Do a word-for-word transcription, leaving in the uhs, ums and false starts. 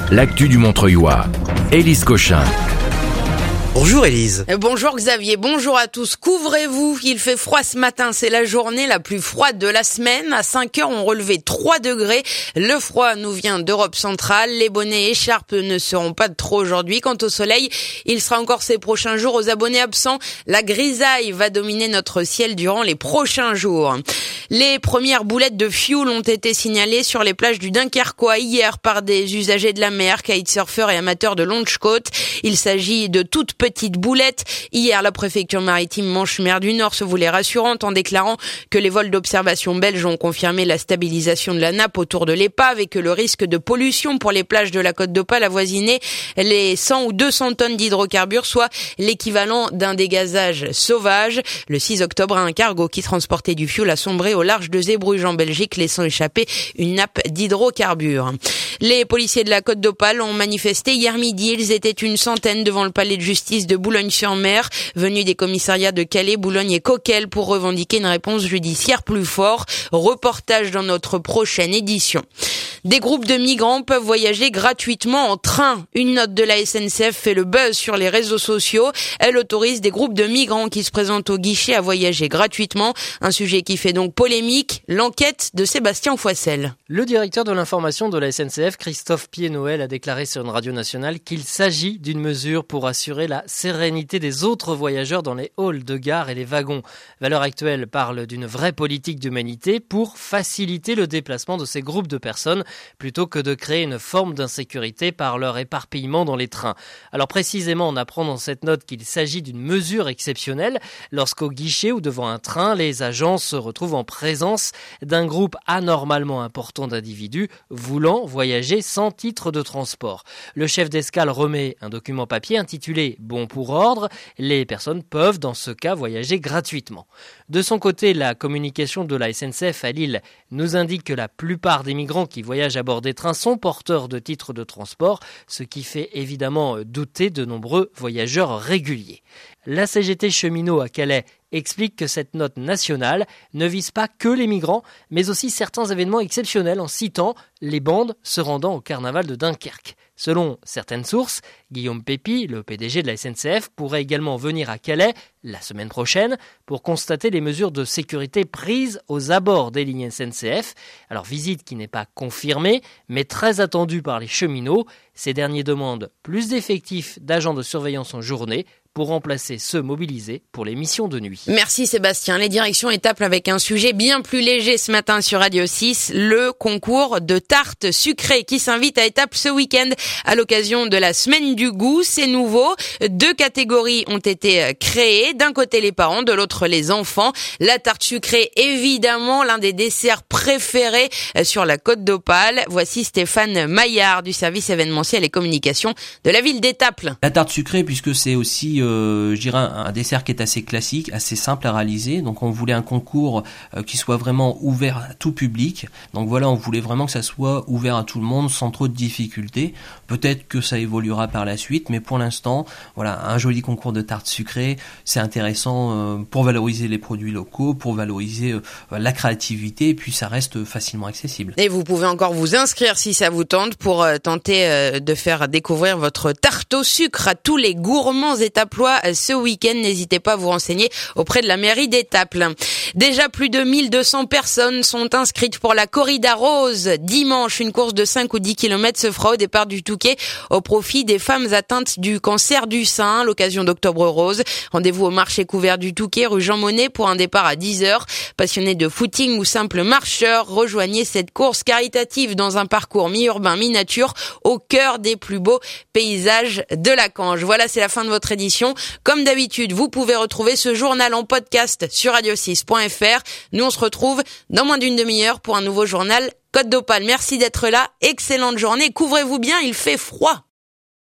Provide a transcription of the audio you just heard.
l'actu du Montreuilois. Élise Cochin. Bonjour Élise. Bonjour Xavier, bonjour à tous. Couvrez-vous, il fait froid ce matin, c'est la journée la plus froide de la semaine. À cinq heures, on relevait trois degrés. Le froid nous vient d'Europe centrale. Les bonnets et écharpes ne seront pas de trop aujourd'hui. Quant au soleil, il sera encore ces prochains jours. Aux abonnés absents, la grisaille va dominer notre ciel durant les prochains jours. Les premières boulettes de fioul ont été signalées sur les plages du Dunkerquois hier par des usagers de la mer, kitesurfers et amateurs de longe côte. Il s'agit de toutes petites boulettes. Hier, la préfecture maritime Manche-Mer du Nord se voulait rassurante en déclarant que les vols d'observation belges ont confirmé la stabilisation de la nappe autour de l'épave et que le risque de pollution pour les plages de la Côte d'Opale avoisinait les cent ou deux cents tonnes d'hydrocarbures, soit l'équivalent d'un dégazage sauvage. Le six octobre, un cargo qui transportait du fioul a sombré au large de Zeebrugge en Belgique, laissant échapper une nappe d'hydrocarbures. Les policiers de la Côte d'Opale ont manifesté hier midi. Ils étaient une centaine devant le palais de justice de Boulogne-sur-Mer, venus des commissariats de Calais, Boulogne et Coquelles pour revendiquer une réponse judiciaire plus forte. Reportage dans notre prochaine édition. Des groupes de migrants peuvent voyager gratuitement en train. Une note de la S N C F fait le buzz sur les réseaux sociaux. Elle autorise des groupes de migrants qui se présentent au guichet à voyager gratuitement. Un sujet qui fait donc polémique. L'enquête de Sébastien Foissel. Le directeur de l'information de la S N C F, Christophe Pied-Noël, a déclaré sur une radio nationale qu'il s'agit d'une mesure pour assurer la sérénité des autres voyageurs dans les halls de gare et les wagons. Valeurs Actuelles parle d'une vraie politique d'humanité pour faciliter le déplacement de ces groupes de personnes plutôt que de créer une forme d'insécurité par leur éparpillement dans les trains. Alors précisément, on apprend dans cette note qu'il s'agit d'une mesure exceptionnelle lorsqu'au guichet ou devant un train, les agents se retrouvent en présence d'un groupe anormalement important d'individus voulant voyager sans titre de transport. Le chef d'escale remet un document papier intitulé « Bon pour ordre ». Les personnes peuvent dans ce cas voyager gratuitement. De son côté, la communication de la S N C F à Lille nous indique que la plupart des migrants qui voyagent à bord des trains sont porteurs de titres de transport, ce qui fait évidemment douter de nombreux voyageurs réguliers. La C G T cheminot à Calais explique que cette note nationale ne vise pas que les migrants, mais aussi certains événements exceptionnels en citant les bandes se rendant au carnaval de Dunkerque. Selon certaines sources, Guillaume Pépi, le P D G de la S N C F, pourrait également venir à Calais la semaine prochaine pour constater les mesures de sécurité prises aux abords des lignes S N C F. Alors visite qui n'est pas confirmée, mais très attendue par les cheminots. Ces derniers demandent plus d'effectifs d'agents de surveillance en journée pour remplacer ceux mobilisés pour les missions de nuit. Merci Sébastien. Les directions Étaples avec un sujet bien plus léger ce matin sur Radio six, le concours de tartes sucrées qui s'invite à Étaples ce week-end à l'occasion de la semaine du goût. C'est nouveau. Deux catégories ont été créées. D'un côté les parents, de l'autre les enfants. La tarte sucrée, évidemment, l'un des desserts préférés sur la Côte d'Opale. Voici Stéphane Maillard du service événementiel et communication de la ville d'Étaples. La tarte sucrée, puisque c'est aussi Euh, je dirais un, un dessert qui est assez classique, assez simple à réaliser. Donc on voulait un concours euh, qui soit vraiment ouvert à tout public. Donc voilà, on voulait vraiment que ça soit ouvert à tout le monde sans trop de difficultés. Peut-être que ça évoluera par la suite, mais pour l'instant, voilà, un joli concours de tarte sucrée, c'est intéressant euh, pour valoriser les produits locaux, pour valoriser euh, la créativité, et puis ça reste facilement accessible. Et vous pouvez encore vous inscrire si ça vous tente pour euh, tenter euh, de faire découvrir votre tarte au sucre à tous les gourmands étapes ce week-end. N'hésitez pas à vous renseigner auprès de la mairie d'Étaples. Déjà plus de mille deux cents personnes sont inscrites pour la Corrida Rose. Dimanche, une course de cinq ou dix kilomètres se fera au départ du Touquet au profit des femmes atteintes du cancer du sein à l'occasion d'Octobre Rose. Rendez-vous au marché couvert du Touquet, rue Jean Monnet, pour un départ à dix heures. Passionnés de footing ou simples marcheurs, rejoignez cette course caritative dans un parcours mi-urbain, mi-nature au cœur des plus beaux paysages de la Cange. Voilà, c'est la fin de votre édition. Comme d'habitude, vous pouvez retrouver ce journal en podcast sur radio six point f r. Nous, on se retrouve dans moins d'une demi-heure pour un nouveau journal Côte d'Opale. Merci d'être là. Excellente journée. Couvrez-vous bien, il fait froid.